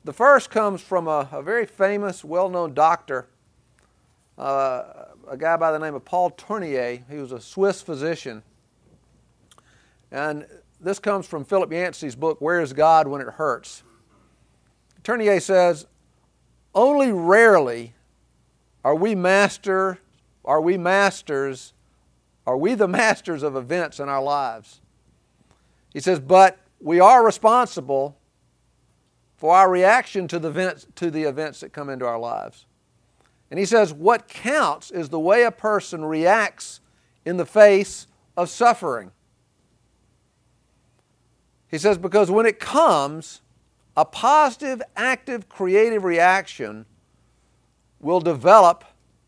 The first comes from a very famous, well-known doctor, a guy by the name of Paul Tournier. He was a Swiss physician. And this comes from Philip Yancey's book, Where is God When It Hurts? Tournier says, only rarely are we the masters of events in our lives. He says, but we are responsible for our reaction to the events that come into our lives. And he says, what counts is the way a person reacts in the face of suffering. He says, because when it comes, a positive, active, creative reaction will develop.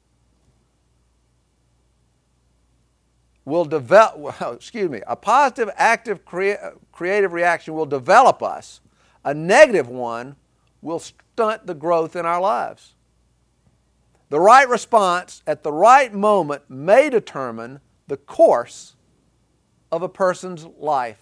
A positive, active, creative reaction will develop us. A negative one will stunt the growth in our lives. The right response at the right moment may determine the course of a person's life.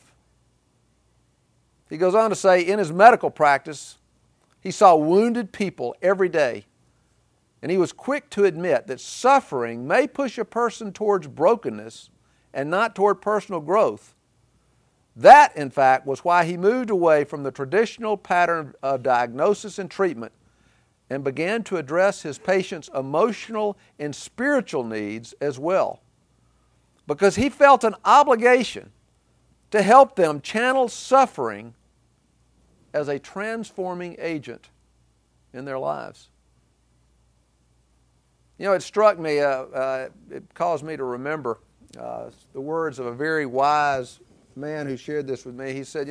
He goes on to say, in his medical practice, he saw wounded people every day, and he was quick to admit that suffering may push a person towards brokenness and not toward personal growth. That, in fact, was why he moved away from the traditional pattern of diagnosis and treatment and began to address his patients' emotional and spiritual needs as well, because he felt an obligation to help them channel suffering as a transforming agent in their lives. You know, it struck me, it caused me to remember the words of a very wise man who shared this with me. He said,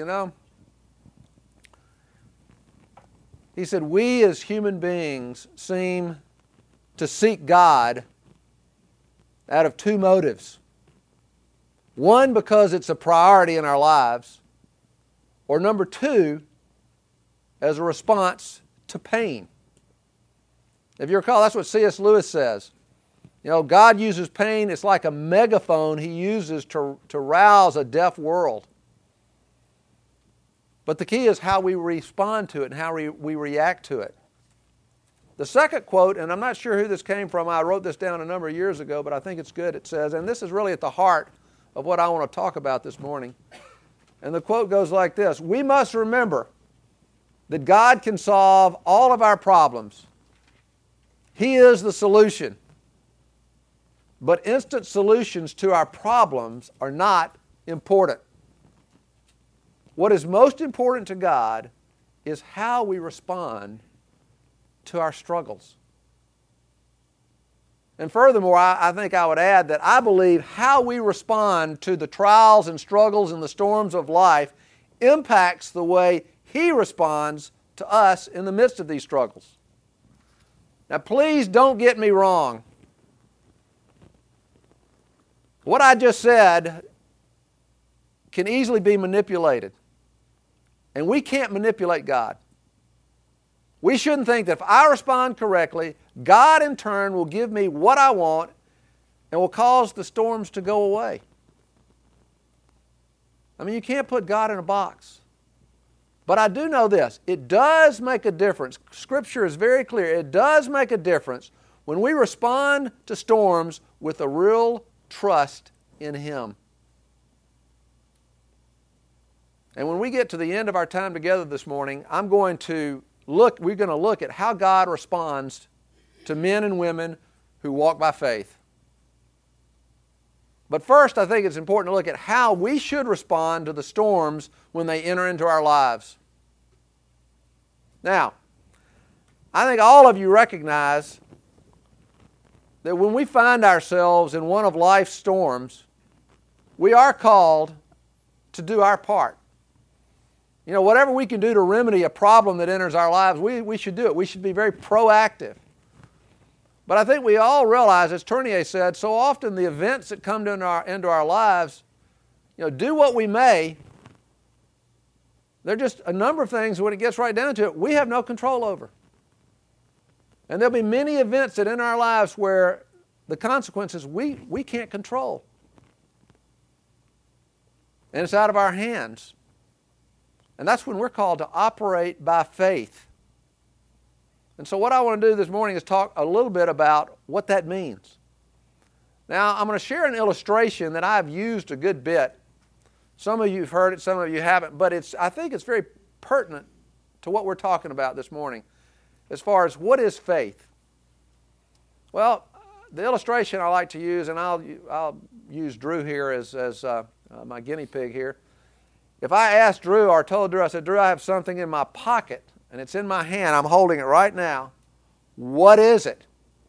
we as human beings seem to seek God out of two motives. One, because it's a priority in our lives, or number two, as a response to pain. If you recall, that's what C.S. Lewis says. God uses pain, it's like a megaphone he uses to rouse a deaf world. But the key is how we respond to it and how we react to it. The second quote, and I'm not sure who this came from, I wrote this down a number of years ago, but I think it's good. It says, and this is really at the heart of what I want to talk about this morning. And the quote goes like this: we must remember that God can solve all of our problems. He is the solution. But instant solutions to our problems are not important. What is most important to God is how we respond to our struggles. And furthermore, I think I would add that I believe how we respond to the trials and struggles and the storms of life impacts the way He responds to us in the midst of these struggles. Now, please don't get me wrong. What I just said can easily be manipulated. And we can't manipulate God. We shouldn't think that if I respond correctly, God in turn will give me what I want and will cause the storms to go away. I mean, you can't put God in a box. But I do know this: it does make a difference. Scripture is very clear. It does make a difference when we respond to storms with a real trust in Him. And when we get to the end of our time together this morning, we're going to look at how God responds to men and women who walk by faith. But first, I think it's important to look at how we should respond to the storms when they enter into our lives. Now, I think all of you recognize that when we find ourselves in one of life's storms, we are called to do our part. Whatever we can do to remedy a problem that enters our lives, we should do it. We should be very proactive. But I think we all realize, as Tournier said, so often the events that come into our lives, do what we may, they're just a number of things, when it gets right down to it, we have no control over. And there'll be many events that enter our lives where the consequences we can't control. And it's out of our hands. And that's when we're called to operate by faith And so what I want to do this morning is talk a little bit about what that means. Now, I'm going to share an illustration that I've used a good bit. Some of you have heard it, some of you haven't, but I think it's very pertinent to what we're talking about this morning as far as what is faith. Well, the illustration I like to use, and I'll use Drew here as my guinea pig here. If I asked Drew or told Drew, I said, Drew, I have something in my pocket, and it's in my hand. I'm holding it right now. What is it?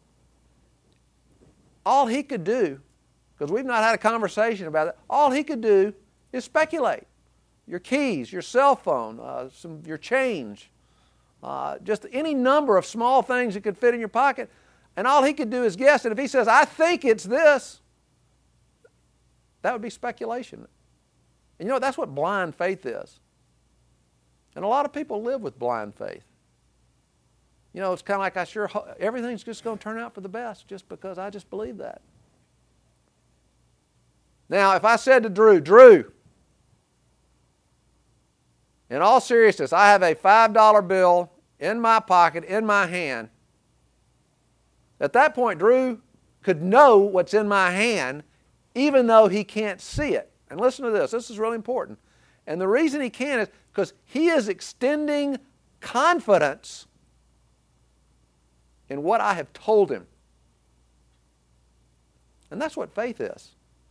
All he could do, because we've not had a conversation about it, all he could do is speculate. Your keys, your cell phone, your change, just any number of small things that could fit in your pocket. And all he could do is guess. And if he says, I think it's this, that would be speculation. And you know, that's what blind faith is. And a lot of people live with blind faith. You know, it's kind of like everything's just going to turn out for the best just because I just believe that. Now, if I said to Drew, in all seriousness, I have a $5 bill in my pocket, in my hand. At that point, Drew could know what's in my hand even though he can't see it. And listen to this. This is really important. And the reason he can is because he is extending confidence in what I have told him. And that's what faith is.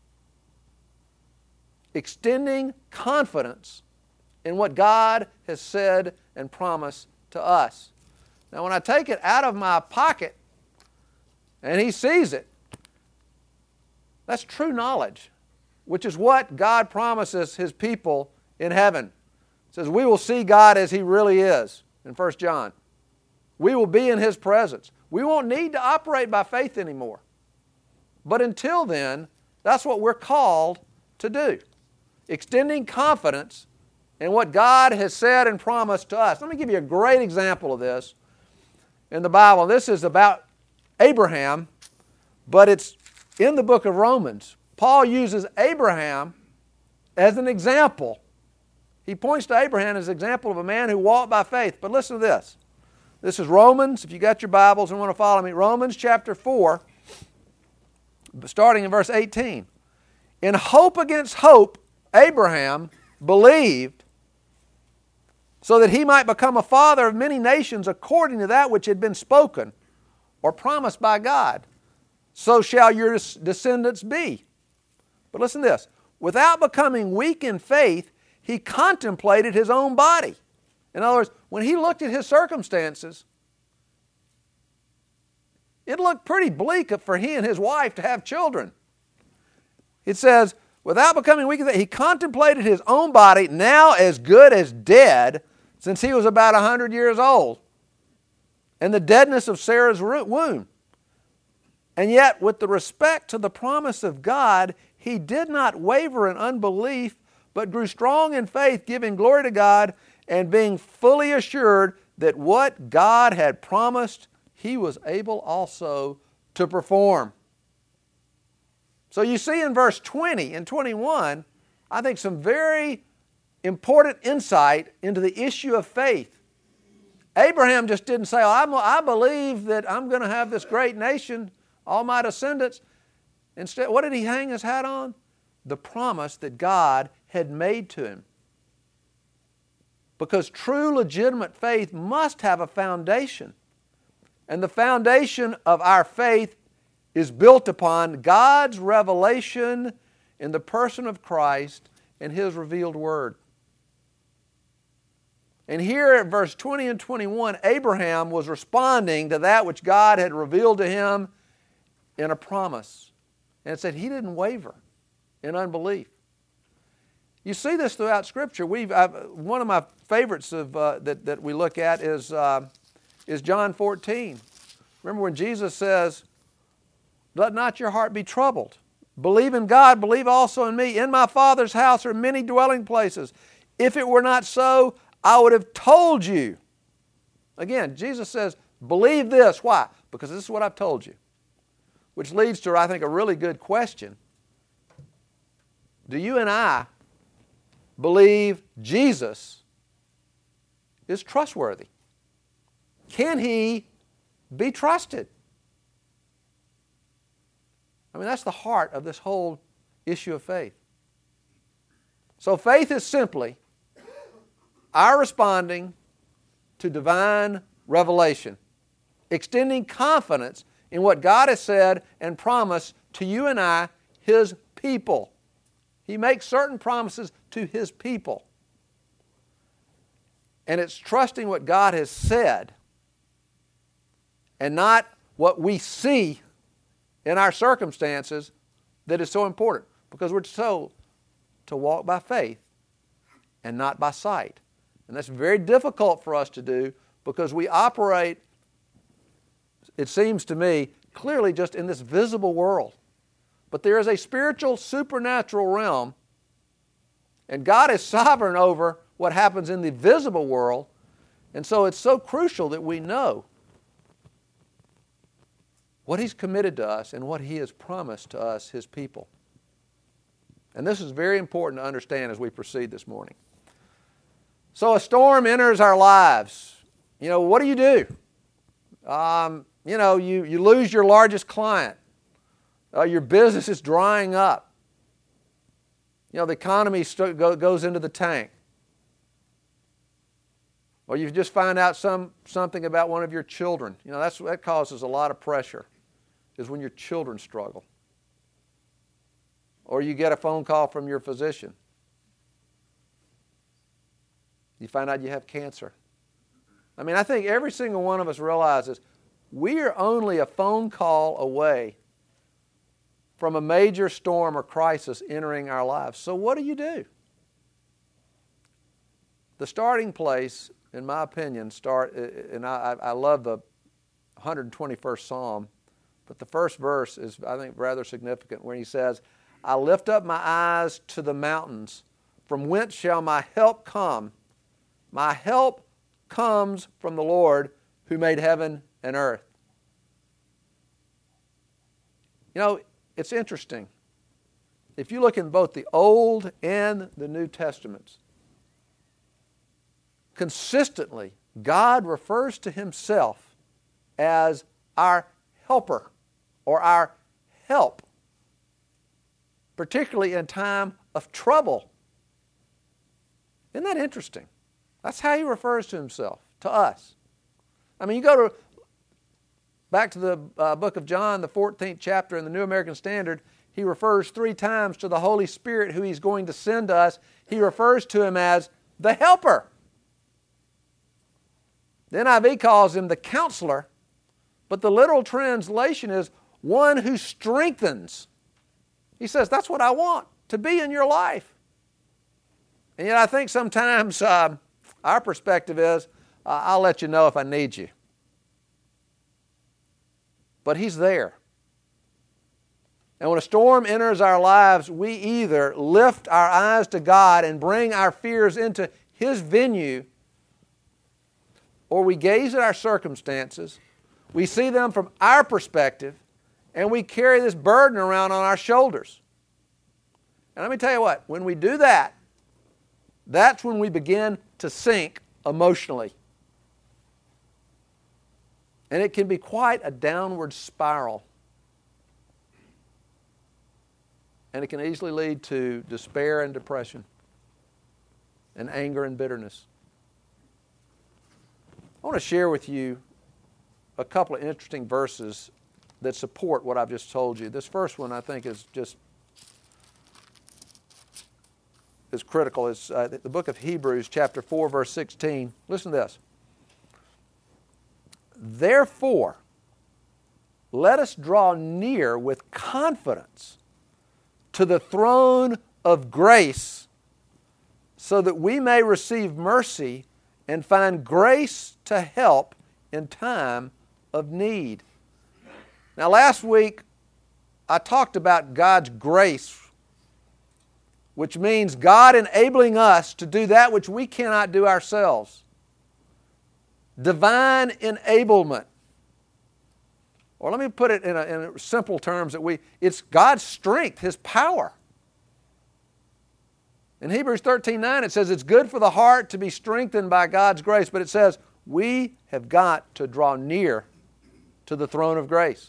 Extending confidence in what God has said and promised to us. Now, when I take it out of my pocket and he sees it, that's true knowledge, which is what God promises His people in heaven. It says, we will see God as He really is in 1 John. We will be in His presence. We won't need to operate by faith anymore. But until then, that's what we're called to do. Extending confidence in what God has said and promised to us. Let me give you a great example of this in the Bible. This is about Abraham, but it's in the book of Romans. Paul uses Abraham as an example. He points to Abraham as an example of a man who walked by faith. But listen to this. This is Romans, if you got your Bibles and want to follow me. Romans chapter 4, starting in verse 18. In hope against hope, Abraham believed so that he might become a father of many nations according to that which had been spoken or promised by God. So shall your descendants be. But listen to this. Without becoming weak in faith, he contemplated his own body. In other words, when he looked at his circumstances, it looked pretty bleak for he and his wife to have children. It says, without becoming weak in faith, he contemplated his own body, now as good as dead, since he was about 100 years old, and the deadness of Sarah's womb. And yet, with the respect to the promise of God, he did not waver in unbelief, but grew strong in faith, giving glory to God, and being fully assured that what God had promised, he was able also to perform. So you see in verse 20 and 21, I think some very important insight into the issue of faith. Abraham just didn't say, I believe that I'm going to have this great nation, all my descendants. Instead, what did he hang his hat on? The promise that God had made to him. Because true, legitimate faith must have a foundation. And the foundation of our faith is built upon God's revelation in the person of Christ and His revealed Word. And here at verse 20 and 21, Abraham was responding to that which God had revealed to him in a promise. And it said he didn't waver in unbelief. You see this throughout Scripture. One of my favorites that we look at is John 14. Remember when Jesus says, let not your heart be troubled. Believe in God, believe also in me. In my Father's house are many dwelling places. If it were not so, I would have told you. Again, Jesus says, believe this. Why? Because this is what I've told you. Which leads to, I think, a really good question. Do you and I believe Jesus is trustworthy? can He be trusted? I mean, that's the heart of this whole issue of faith. So faith is simply our responding to divine revelation, extending confidence in what God has said and promised to you and I, His people. He makes certain promises to His people. And it's trusting what God has said and not what we see in our circumstances that is so important, because we're told to walk by faith and not by sight. And that's very difficult for us to do because we operate, it seems to me, clearly just in this visible world. But there is a spiritual, supernatural realm, and God is sovereign over what happens in the visible world, and so it's so crucial that we know what He's committed to us and what He has promised to us, His people. And this is very important to understand as we proceed this morning. So a storm enters our lives. What do? You lose your largest client. Your business is drying up. The economy goes into the tank. Or you just find out something about one of your children. That causes a lot of pressure, is when your children struggle. Or you get a phone call from your physician. You find out you have cancer. I think every single one of us realizes we are only a phone call away from a major storm or crisis entering our lives. So what do? The starting place, in my opinion, and I love the 121st Psalm, but the first verse is, I think, rather significant, where he says, I lift up my eyes to the mountains. From whence shall my help come? My help comes from the Lord who made heaven and earth. It's interesting. If you look in both the Old and the New Testaments, consistently, God refers to Himself as our helper or our help, particularly in time of trouble. Isn't that interesting? That's how He refers to Himself, to us. You go back to the book of John, the 14th chapter in the New American Standard, He refers 3 times to the Holy Spirit who He's going to send to us. He refers to Him as the helper. The NIV calls Him the counselor, but the literal translation is one who strengthens. He says, that's what I want to be in your life. And yet I think sometimes our perspective is, I'll let you know if I need you. But He's there. And when a storm enters our lives, we either lift our eyes to God and bring our fears into His venue, or we gaze at our circumstances, we see them from our perspective, and we carry this burden around on our shoulders. And let me tell you what, when we do that, that's when we begin to sink emotionally. And it can be quite a downward spiral. And it can easily lead to despair and depression and anger and bitterness. I want to share with you a couple of interesting verses that support what I've just told you. This first one I think is critical. It's the book of Hebrews chapter 4 verse 16. Listen to this. Therefore, let us draw near with confidence to the throne of grace so that we may receive mercy and find grace to help in time of need. Now, last week, I talked about God's grace, which means God enabling us to do that which we cannot do ourselves. Divine enablement. Or let me put it in simple terms, it's God's strength, His power. In Hebrews 13:9 it says it's good for the heart to be strengthened by God's grace, but it says We have got to draw near to the throne of grace.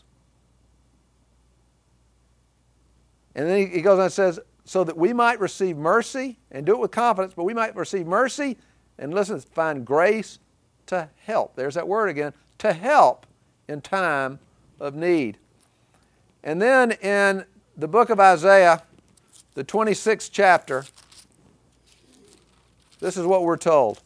And then he goes on and says, so that we might receive mercy, and do it with confidence, but we might receive mercy, and listen, find grace to help. There's that word again, to help in time of need. And then in the book of Isaiah, the 26th chapter, this is what we're told.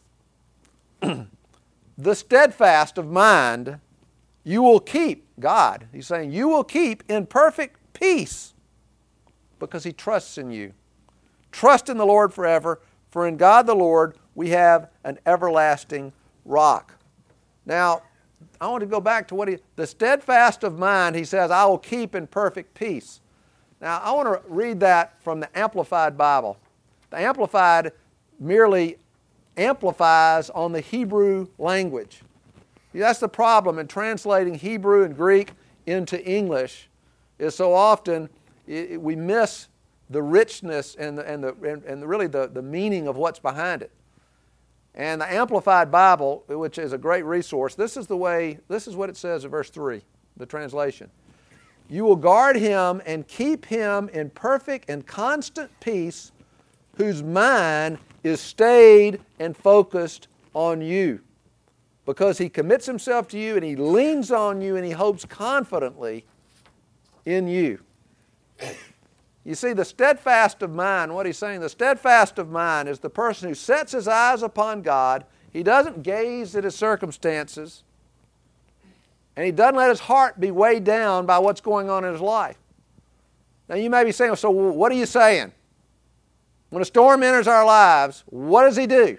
The steadfast of mind you will keep, God, He's saying, you will keep in perfect peace because He trusts in you. Trust in the Lord forever, for in God the Lord we have an everlasting rock. Now, I want to go back to the steadfast of mind, He says, I will keep in perfect peace. Now, I want to read that from the Amplified Bible. The Amplified merely amplifies on the Hebrew language. That's the problem in translating Hebrew and Greek into English, is so often we miss the richness and really the meaning of what's behind it. And the Amplified Bible, which is a great resource, this is what it says in verse 3, the translation. You will guard him and keep him in perfect and constant peace, whose mind is stayed and focused on you, because he commits himself to you and he leans on you and he hopes confidently in you. You see, the steadfast of mind, what he's saying, the steadfast of mind is the person who sets his eyes upon God. He doesn't gaze at his circumstances, and he doesn't let his heart be weighed down by what's going on in his life. Now you may be saying, so what are you saying? When a storm enters our lives, what does he do?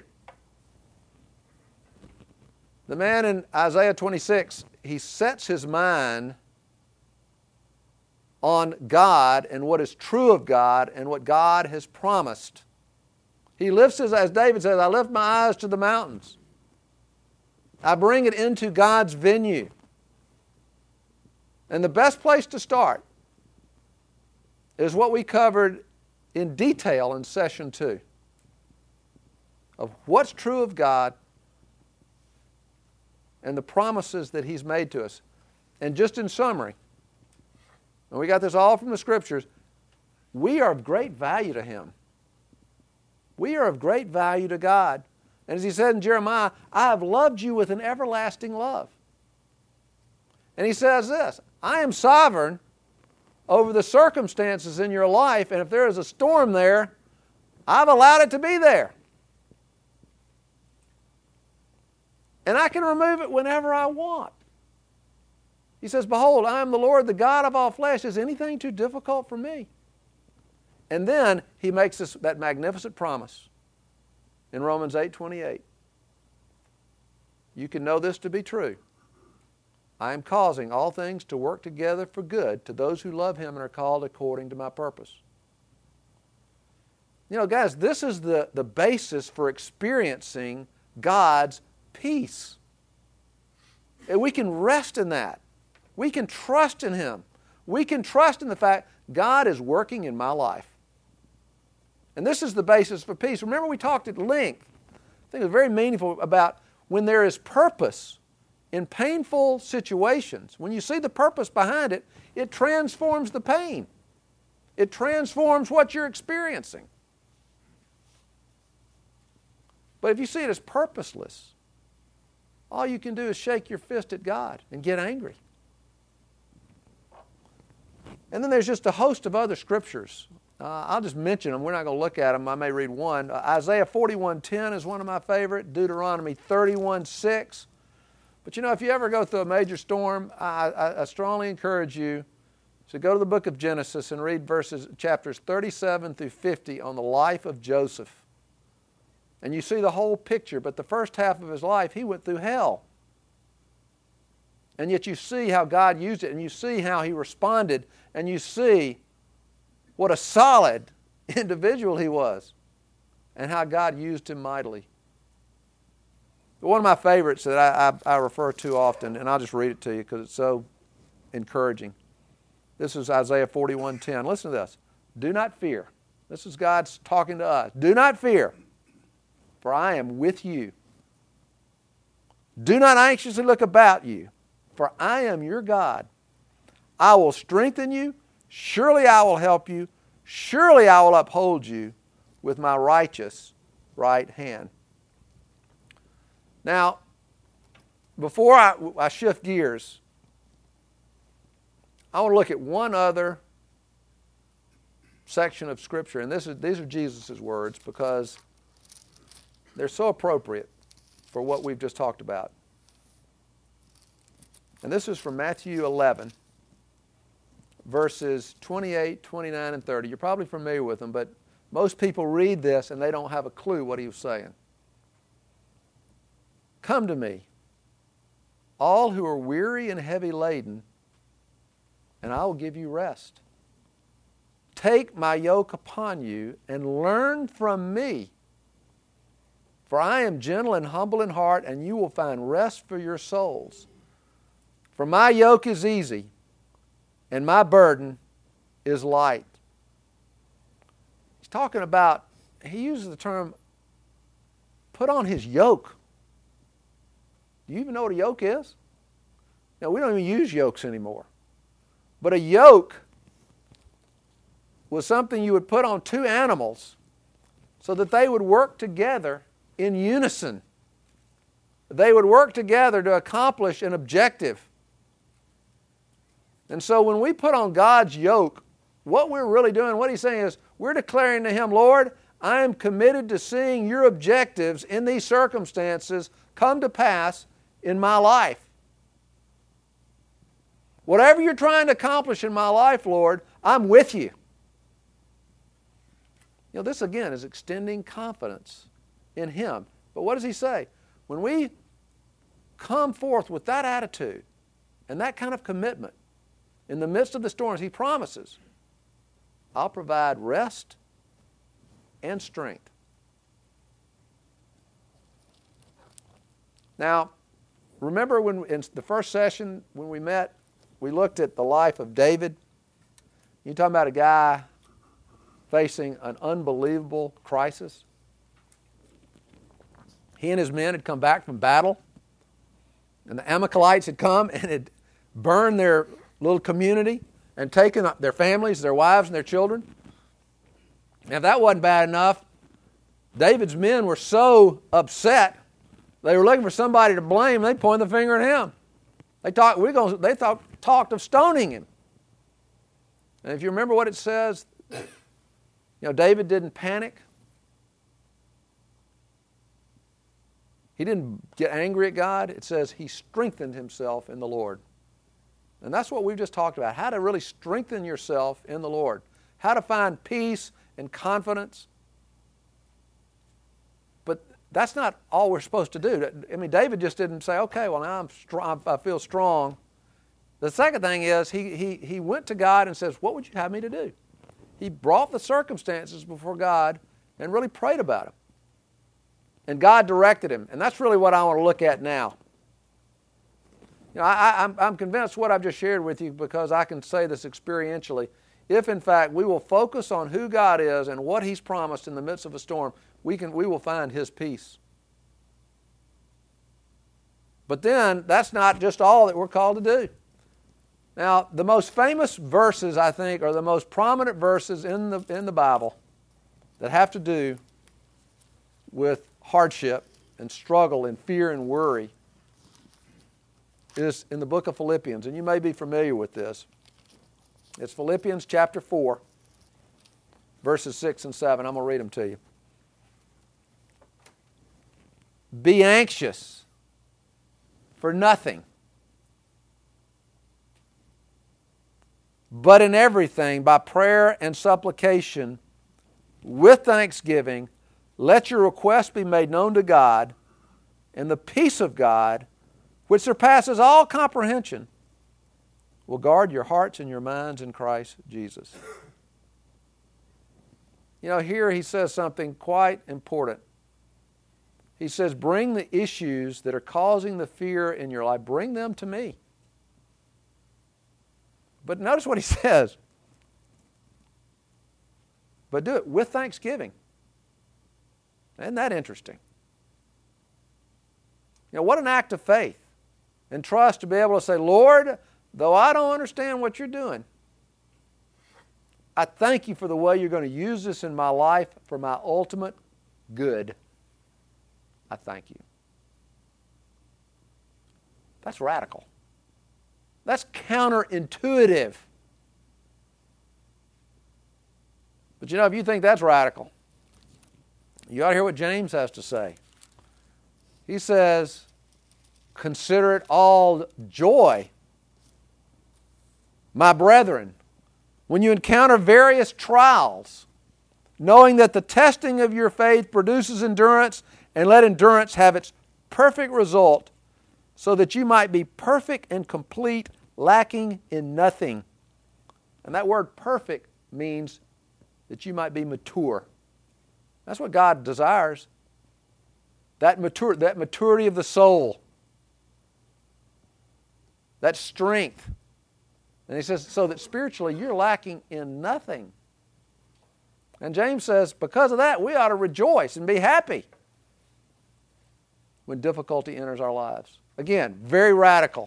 The man in Isaiah 26, he sets his mind on God and what is true of God and what God has promised. He lifts his, as David says, I lift my eyes to the mountains. I bring it into God's venue. And the best place to start is what we covered in detail in session 2 of what's true of God and the promises that He's made to us. And just in summary, and we got this all from the Scriptures, we are of great value to Him. We are of great value to God. And as He said in Jeremiah, I have loved you with an everlasting love. And He says this, I am sovereign over the circumstances in your life, and if there is a storm there, I've allowed it to be there. And I can remove it whenever I want. He says, behold, I am the Lord, the God of all flesh. Is anything too difficult for me? And then He makes us that magnificent promise in Romans 8:28. You can know this to be true. I am causing all things to work together for good to those who love Him and are called according to my purpose. You know, guys, this is the basis for experiencing God's peace. And we can rest in that. We can trust in Him. We can trust in the fact God is working in my life. And this is the basis for peace. Remember, we talked at length, I think it was very meaningful, about when there is purpose in painful situations. When you see the purpose behind it, it transforms the pain. It transforms what you're experiencing. But if you see it as purposeless, all you can do is shake your fist at God and get angry. And then there's just a host of other scriptures. I'll just mention them. We're not going to look at them. I may read one. Isaiah 41:10 is one of my favorite. Deuteronomy 31:6. But you know, if you ever go through a major storm, I strongly encourage you to go to the book of Genesis and read chapters 37 through 50 on the life of Joseph. And you see the whole picture, but the first half of his life, he went through hell. And yet you see how God used it, and you see how he responded, and you see what a solid individual he was, and how God used him mightily. One of my favorites that I refer to often, and I'll just read it to you because it's so encouraging. This is Isaiah 41:10. Listen to this. Do not fear. This is God talking to us. Do not fear, for I am with you. Do not anxiously look about you, for I am your God. I will strengthen you. Surely I will help you. Surely I will uphold you with my righteous right hand. Now, before I shift gears, I want to look at one other section of Scripture, and these are Jesus' words because they're so appropriate for what we've just talked about. And this is from Matthew 11, verses 28, 29, and 30. You're probably familiar with them, but most people read this and they don't have a clue what he was saying. Come to me, all who are weary and heavy laden, and I will give you rest. Take my yoke upon you and learn from me. For I am gentle and humble in heart, and you will find rest for your souls. For my yoke is easy, and my burden is light. He's talking about, he uses the term, put on his yoke. Do you even know what a yoke is? Now, we don't even use yokes anymore. But a yoke was something you would put on two animals so that they would work together in unison. They would work together to accomplish an objective. And so when we put on God's yoke, what we're really doing, what He's saying is, we're declaring to Him, Lord, I am committed to seeing your objectives in these circumstances come to pass in my life. Whatever you're trying to accomplish in my life, Lord, I'm with you. You know, this again is extending confidence in Him. But what does He say? When we come forth with that attitude and that kind of commitment in the midst of the storms, He promises, I'll provide rest and strength. Now, remember when in the first session when we met, we looked at the life of David. You're talking about a guy facing an unbelievable crisis. He and his men had come back from battle, and the Amalekites had come and had burned their little community and taken up their families, their wives, and their children. And if that wasn't bad enough, David's men were so upset, they were looking for somebody to blame, they pointed the finger at him. They talked of stoning him. And if you remember what it says, David didn't panic. He didn't get angry at God. It says he strengthened himself in the Lord. And that's what we've just talked about, how to really strengthen yourself in the Lord, how to find peace and confidence. But that's not all we're supposed to do. I mean, David just didn't say, okay, well, now I feel strong. The second thing is he went to God and says, what would you have me to do? He brought the circumstances before God and really prayed about them. And God directed him. And that's really what I want to look at now. I'm convinced what I've just shared with you, because I can say this experientially. If, in fact, we will focus on who God is and what He's promised in the midst of a storm, we will find His peace. But then, that's not just all that we're called to do. Now, the most famous verses, I think, are the most prominent verses in the Bible that have to do with hardship and struggle and fear and worry is in the book of Philippians, and you may be familiar with this. It's Philippians chapter 4, verses 6 and 7. I'm going to read them to you. Be anxious for nothing, but in everything, by prayer and supplication, with thanksgiving, let your requests be made known to God, and the peace of God, which surpasses all comprehension, will guard your hearts and your minds in Christ Jesus. Here he says something quite important. He says, bring the issues that are causing the fear in your life, bring them to me. But notice what he says. But do it with thanksgiving. Isn't that interesting? What an act of faith and trust to be able to say, Lord, though I don't understand what you're doing, I thank you for the way you're going to use this in my life for my ultimate good. I thank you. That's radical. That's counterintuitive. But if you think that's radical, you ought to hear what James has to say. He says, consider it all joy, my brethren, when you encounter various trials, knowing that the testing of your faith produces endurance, and let endurance have its perfect result, so that you might be perfect and complete, lacking in nothing. And that word perfect means that you might be mature. That's what God desires. That maturity of the soul. That strength. And he says, so that spiritually you're lacking in nothing. And James says, because of that, we ought to rejoice and be happy when difficulty enters our lives. Again, very radical.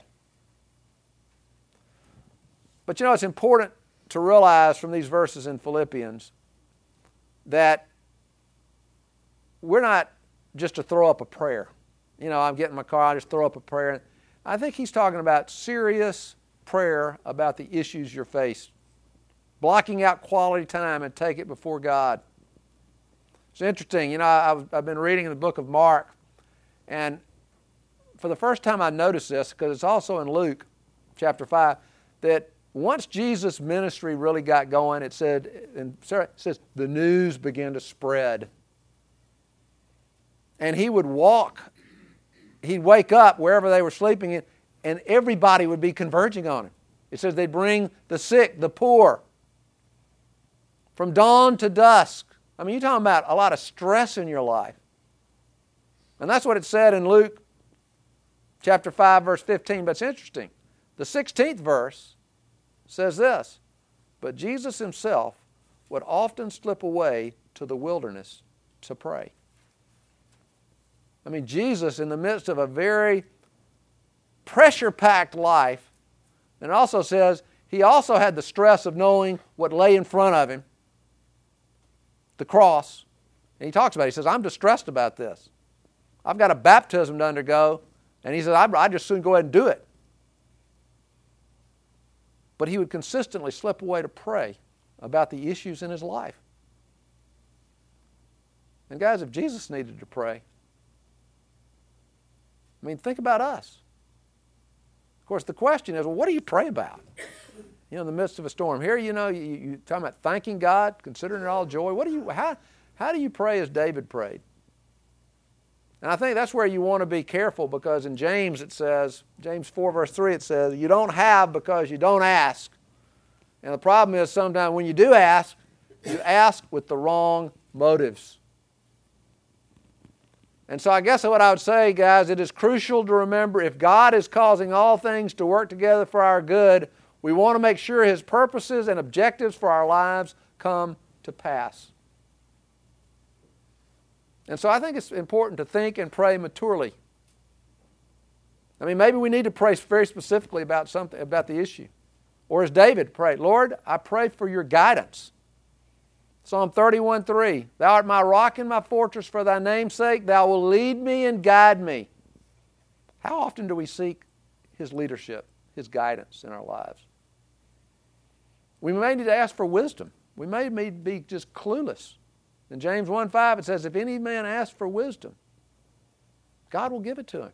But it's important to realize from these verses in Philippians that we're not just to throw up a prayer. I'm getting in my car, I just throw up a prayer. I think he's talking about serious prayer about the issues you're faced. Blocking out quality time and take it before God. It's interesting, I've been reading the book of Mark, and for the first time I noticed this, because it's also in Luke chapter 5, that once Jesus' ministry really got going, it says the news began to spread. And he would he'd wake up wherever they were sleeping in, and everybody would be converging on him. It says they'd bring the sick, the poor, from dawn to dusk. You're talking about a lot of stress in your life. And that's what it said in Luke chapter 5, verse 15. But it's interesting. The 16th verse says this, but Jesus himself would often slip away to the wilderness to pray. Jesus, in the midst of a very pressure-packed life, and it also says he also had the stress of knowing what lay in front of him, the cross. And he talks about it. He says, I'm distressed about this. I've got a baptism to undergo. And he says, I'd just soon go ahead and do it. But he would consistently slip away to pray about the issues in his life. And guys, if Jesus needed to pray, think about us. Of course, the question is, well, what do you pray about? In the midst of a storm. Here, you're talking about thanking God, considering it all joy. How do you pray as David prayed? And I think that's where you want to be careful, because in James it says, James 4 verse 3, it says, you don't have because you don't ask. And the problem is sometimes when you do ask, you ask with the wrong motives. And so I guess what I would say, guys, it is crucial to remember if God is causing all things to work together for our good, we want to make sure His purposes and objectives for our lives come to pass. And so I think it's important to think and pray maturely. Maybe we need to pray very specifically about something, about the issue. Or as David prayed, Lord, I pray for your guidance. Psalm 31:3, Thou art my rock and my fortress, for thy name's sake, thou will lead me and guide me. How often do we seek His leadership, His guidance in our lives? We may need to ask for wisdom. We may be just clueless. In James 1:5 it says, if any man asks for wisdom, God will give it to him.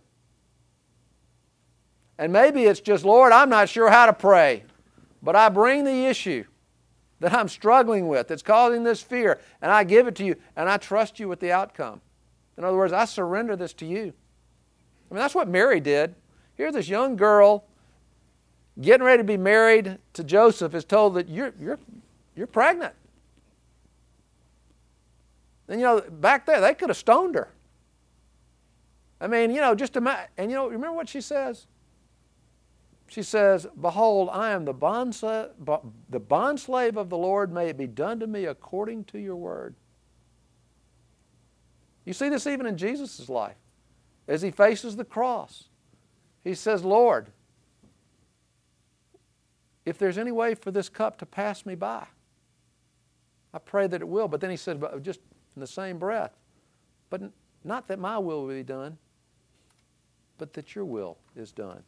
And maybe it's just, Lord, I'm not sure how to pray, but I bring the issue that I'm struggling with, that's causing this fear, and I give it to you, and I trust you with the outcome. In other words, I surrender this to you. That's what Mary did. Here's this young girl getting ready to be married to Joseph, is told that you're pregnant. And back there, they could have stoned her. Just imagine. And remember what she says? She says, Behold, I am the bondslave of the Lord. May it be done to me according to your word. You see this even in Jesus' life. as he faces the cross. He says, Lord, if there's any way for this cup to pass me by, I pray that it will. But then he said, just in the same breath, but not that my will be done, but that your will is done.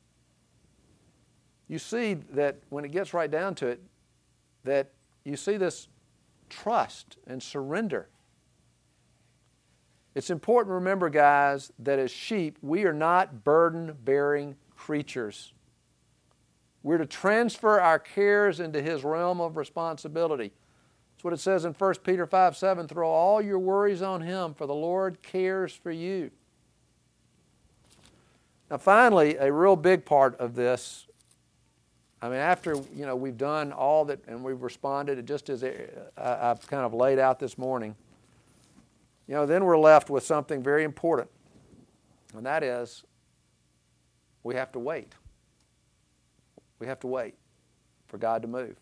You see that when it gets right down to it, that you see this trust and surrender. It's important to remember, guys, that as sheep, we are not burden-bearing creatures. We're to transfer our cares into His realm of responsibility. That's what it says in 1 Peter 5:7, throw all your worries on Him, for the Lord cares for you. Now finally, a real big part of this, after we've done all that and we've responded just as I've kind of laid out this morning, then we're left with something very important, and that is we have to wait. We have to wait for God to move.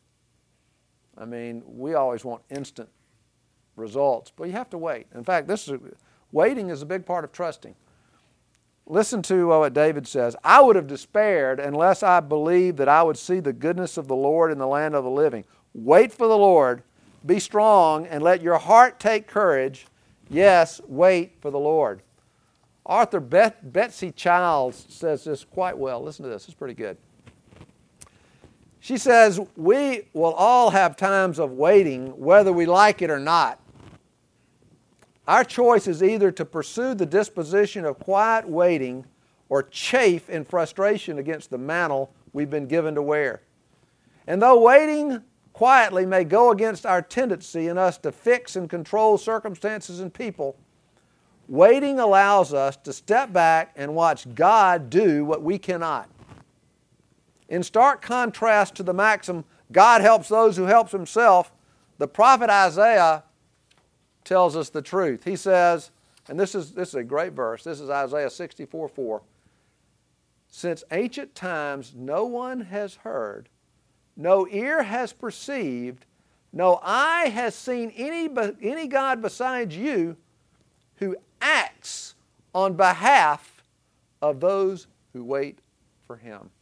We always want instant results, but you have to wait. In fact, waiting is a big part of trusting. Listen to what David says. I would have despaired unless I believed that I would see the goodness of the Lord in the land of the living. Wait for the Lord. Be strong and let your heart take courage. Yes, wait for the Lord. Author Betsy Childs says this quite well. Listen to this. It's pretty good. She says, we will all have times of waiting whether we like it or not. Our choice is either to pursue the disposition of quiet waiting or chafe in frustration against the mantle we've been given to wear. And though waiting quietly may go against our tendency in us to fix and control circumstances and people, waiting allows us to step back and watch God do what we cannot. In stark contrast to the maxim, God helps those who help Himself, the prophet Isaiah tells us the truth. He says, and this is a great verse, this is Isaiah 64:4. Since ancient times no one has heard, no ear has perceived, no eye has seen any God besides you who acts on behalf of those who wait for Him.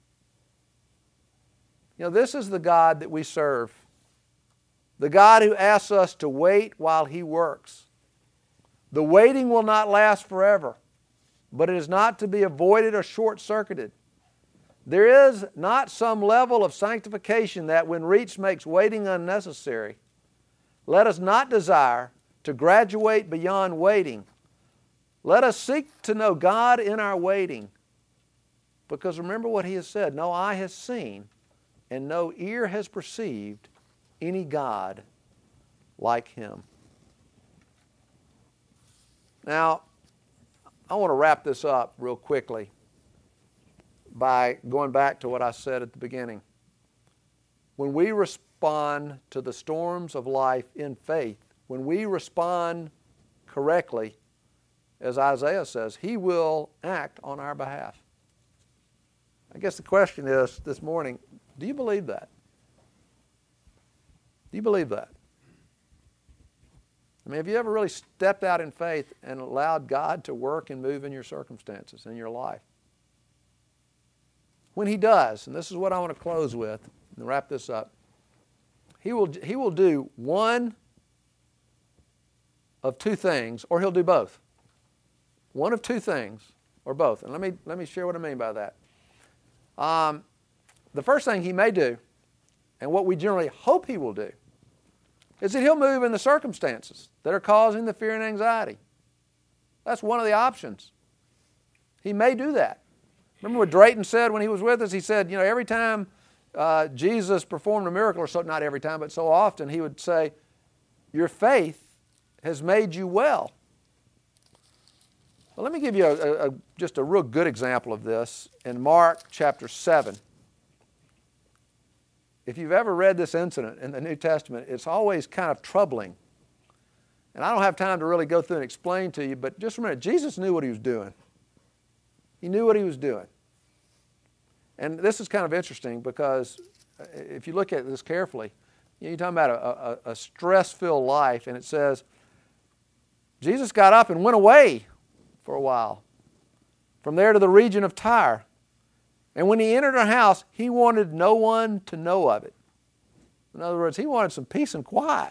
This is the God that we serve. The God who asks us to wait while He works. The waiting will not last forever, but it is not to be avoided or short-circuited. There is not some level of sanctification that, when reached, makes waiting unnecessary. Let us not desire to graduate beyond waiting. Let us seek to know God in our waiting. Because remember what He has said, no eye has seen and no ear has perceived any God like Him. Now, I want to wrap this up real quickly by going back to what I said at the beginning. When we respond to the storms of life in faith, when we respond correctly, as Isaiah says, He will act on our behalf. I guess the question is this morning, do you believe that? Do you believe that? Have you ever really stepped out in faith and allowed God to work and move in your circumstances, in your life? When He does, and this is what I want to close with and wrap this up, He will do one of two things, or He'll do both. One of two things, or both. And let me share what I mean by that. The first thing He may do, and what we generally hope He will do, is that He'll move in the circumstances that are causing the fear and anxiety. That's one of the options. He may do that. Remember what Drayton said when he was with us? He said, every time Jesus performed a miracle, or so, not every time, but so often, He would say, your faith has made you well. Well, let me give you just a real good example of this in Mark chapter 7. If you've ever read this incident in the New Testament, it's always kind of troubling. And I don't have time to really go through and explain to you, but just remember, Jesus knew what He was doing. He knew what He was doing. And this is kind of interesting because if you look at this carefully, you're talking about a stress-filled life, and it says, Jesus got up and went away for a while. from there to the region of Tyre. And when he entered her house, he wanted no one to know of it. In other words, he wanted some peace and quiet.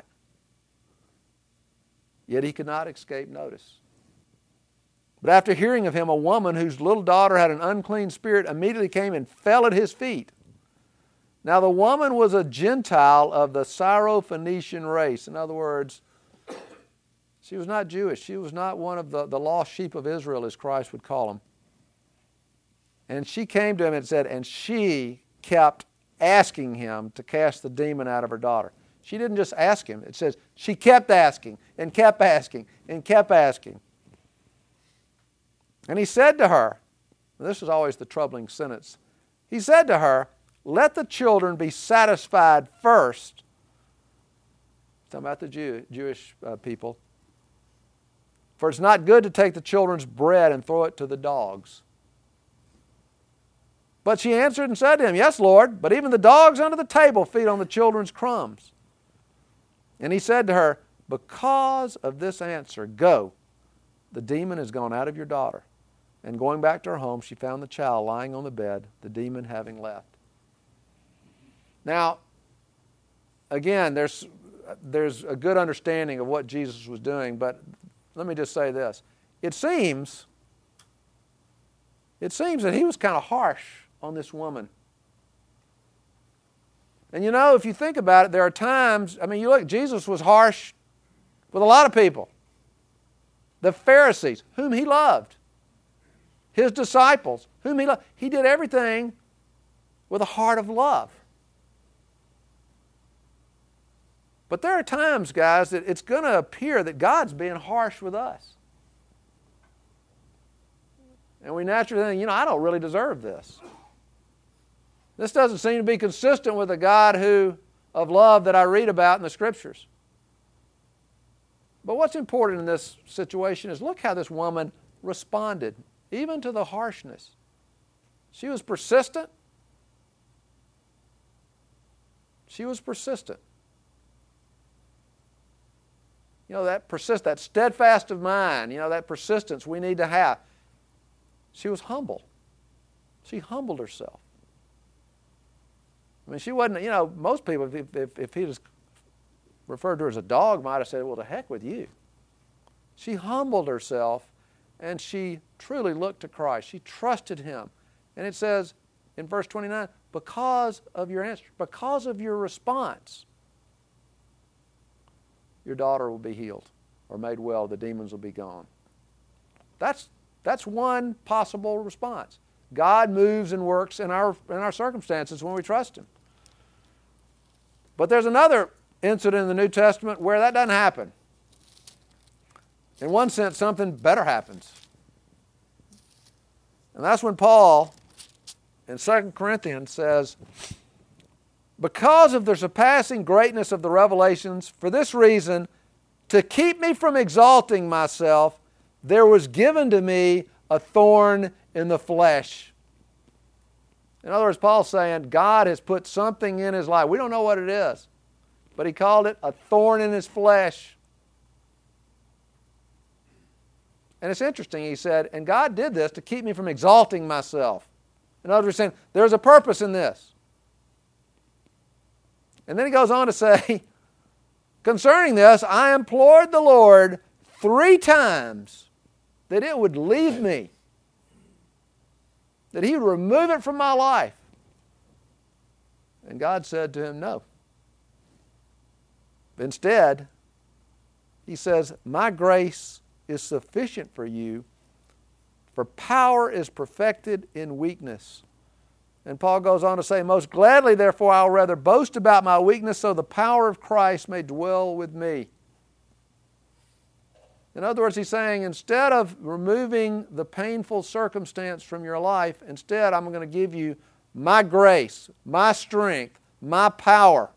Yet he could not escape notice. But after hearing of him, a woman whose little daughter had an unclean spirit immediately came and fell at his feet. Now the woman was a Gentile of the Syrophoenician race. In other words, she was not Jewish. She was not one of the lost sheep of Israel, as Christ would call them. And she came to him and said, and she kept asking him to cast the demon out of her daughter. She didn't just ask him. It says she kept asking and kept asking and kept asking. And he said to her, and this is always the troubling sentence, he said to her, let the children be satisfied first. Talking about the Jewish people. For it's not good to take the children's bread and throw it to the dogs. But she answered and said to him, yes, Lord, but even the dogs under the table feed on the children's crumbs. And he said to her, because of this answer, go. The demon has gone out of your daughter. And going back to her home, she found the child lying on the bed, the demon having left. Now, again, there's a good understanding of what Jesus was doing, but let me just say this. It seems that he was kind of harsh on this woman. And you know, if you think about it, there are times, you look, Jesus was harsh with a lot of people. The Pharisees, whom he loved. His disciples, whom he loved. He did everything with a heart of love. But there are times, guys, that it's going to appear that God's being harsh with us. And we naturally think, I don't really deserve this. This doesn't seem to be consistent with the God of love that I read about in the Scriptures. But what's important in this situation is look how this woman responded, even to the harshness. She was persistent. She was persistent. That steadfast of mind, that persistence we need to have. She was humble. She humbled herself. She wasn't, most people, if he was referred to her as a dog, might have said, well, to heck with you. She humbled herself, and she truly looked to Christ. She trusted him. And it says in verse 29, because of your answer, because of your response, your daughter will be healed or made well, the demons will be gone. That's one possible response. God moves and works in our circumstances when we trust him. But there's another incident in the New Testament where that doesn't happen. In one sense, something better happens. And that's when Paul, in 2 Corinthians, says, because of the surpassing greatness of the revelations, for this reason, to keep me from exalting myself, there was given to me a thorn in the flesh. In other words, Paul's saying God has put something in his life. We don't know what it is, but he called it a thorn in his flesh. And it's interesting, he said, and God did this to keep me from exalting myself. In other words, saying, there's a purpose in this. And then he goes on to say, concerning this, I implored the Lord 3 times that it would leave me, that he would remove it from my life. And God said to him, no. Instead, he says, my grace is sufficient for you, for power is perfected in weakness. And Paul goes on to say, most gladly, therefore, I'll rather boast about my weakness so the power of Christ may dwell with me. In other words, he's saying, instead of removing the painful circumstance from your life, instead I'm going to give you my grace, my strength, my power.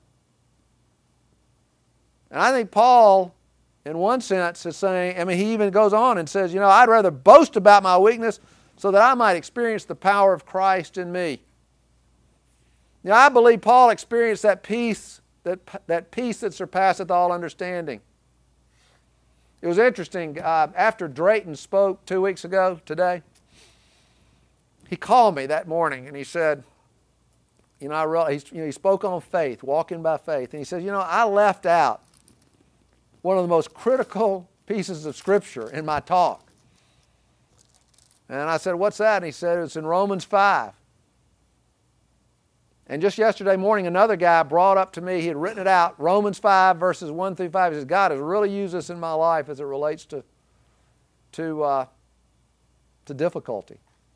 And I think Paul, in one sense, is saying, he even goes on and says, I'd rather boast about my weakness so that I might experience the power of Christ in me. I believe Paul experienced that peace that surpasseth all understanding. It was interesting, after Drayton spoke 2 weeks ago today, he called me that morning and he said, he spoke on faith, walking by faith. And he said, I left out one of the most critical pieces of Scripture in my talk. And I said, what's that? And he said, it's in Romans 5. And just yesterday morning, another guy brought up to me, he had written it out, Romans 5, verses 1 through 5. He says, God has really used this in my life as it relates to difficulty.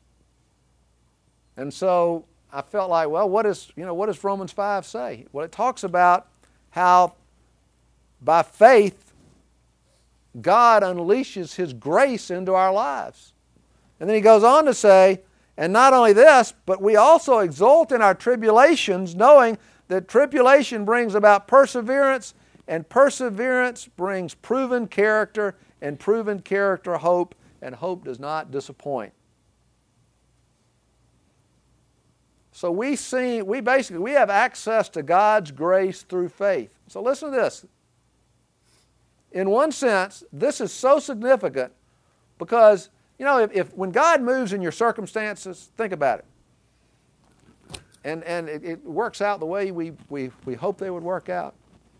And so I felt like, well, what does Romans 5 say? Well, it talks about how by faith, God unleashes His grace into our lives. And then he goes on to say, and not only this, but we also exult in our tribulations, knowing that tribulation brings about perseverance, and perseverance brings proven character, and proven character hope, and hope does not disappoint. So we have access to God's grace through faith. So listen to this. In one sense, this is so significant because, when God moves in your circumstances, think about it. And it works out the way we hope they would work out.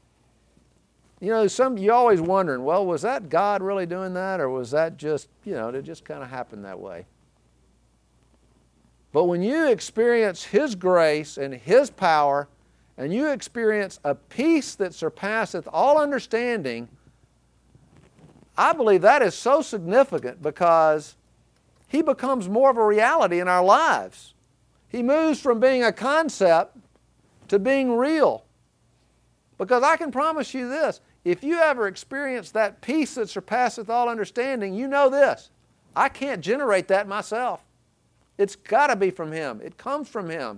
You're always wondering, well, was that God really doing that, or was that just, it just kind of happened that way? But when you experience His grace and His power, and you experience a peace that surpasseth all understanding, I believe that is so significant because He becomes more of a reality in our lives. He moves from being a concept to being real. Because I can promise you this, if you ever experience that peace that surpasseth all understanding, you know this, I can't generate that myself. It's got to be from Him. It comes from Him.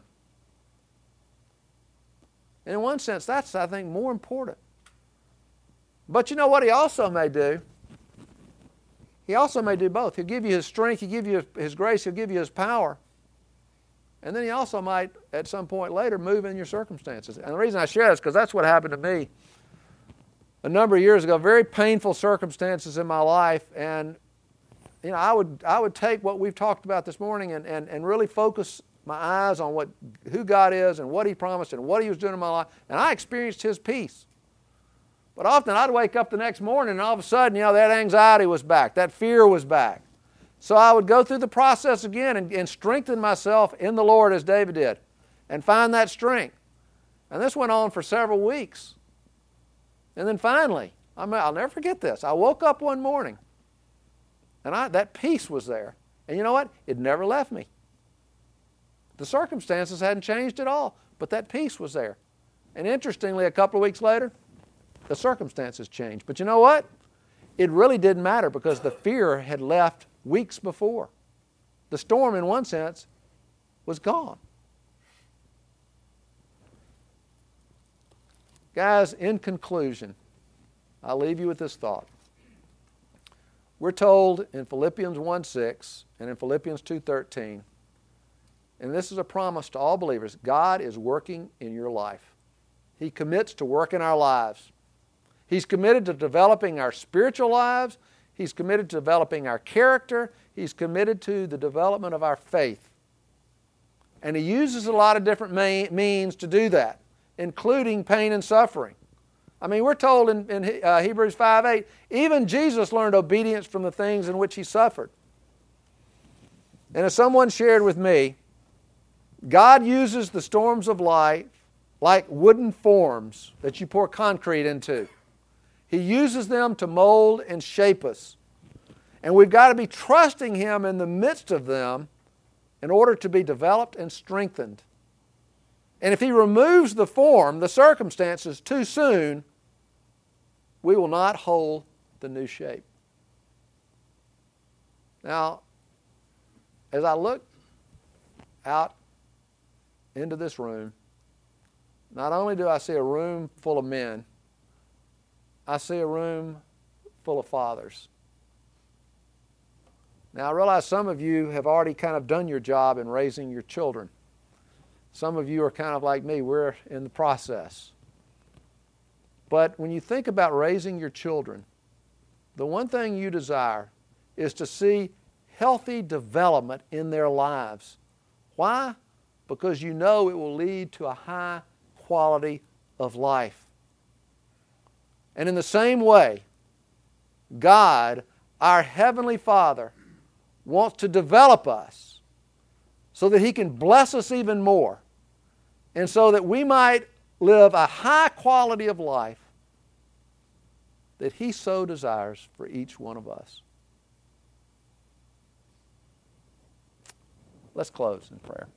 And in one sense, that's, I think, more important. But you know what He also may do? He also may do both. He'll give you His strength, He'll give you His grace, He'll give you His power. And then He also might, at some point later, move in your circumstances. And the reason I share this is because that's what happened to me a number of years ago. Very painful circumstances in my life. And I would take what we've talked about this morning and really focus my eyes on who God is and what He promised and what He was doing in my life. And I experienced His peace. But often I'd wake up the next morning and all of a sudden, that anxiety was back, that fear was back. So I would go through the process again and strengthen myself in the Lord as David did and find that strength. And this went on for several weeks. And then finally, I'll never forget this. I woke up one morning and that peace was there. And you know what? It never left me. The circumstances hadn't changed at all, but that peace was there. And interestingly, a couple of weeks later, the circumstances changed. But you know what? It really didn't matter because the fear had left weeks before. The storm, in one sense, was gone. Guys, in conclusion, I'll leave you with this thought. We're told in Philippians 1:6 and in Philippians 2:13, and this is a promise to all believers, God is working in your life. He commits to work in our lives. He's committed to developing our spiritual lives. He's committed to developing our character. He's committed to the development of our faith. And He uses a lot of different means to do that, including pain and suffering. I mean, we're told in Hebrews 5:8, even Jesus learned obedience from the things in which He suffered. And as someone shared with me, God uses the storms of life like wooden forms that you pour concrete into. He uses them to mold and shape us. And we've got to be trusting Him in the midst of them in order to be developed and strengthened. And if He removes the form, the circumstances, too soon, we will not hold the new shape. Now, as I look out into this room, not only do I see a room full of men, I see a room full of fathers. Now, I realize some of you have already kind of done your job in raising your children. Some of you are kind of like me. We're in the process. But when you think about raising your children, the one thing you desire is to see healthy development in their lives Why? Because you know it will lead to a high quality of life. And in the same way, God, our Heavenly Father, wants to develop us so that He can bless us even more, and so that we might live a high quality of life that He so desires for each one of us. Let's close in prayer.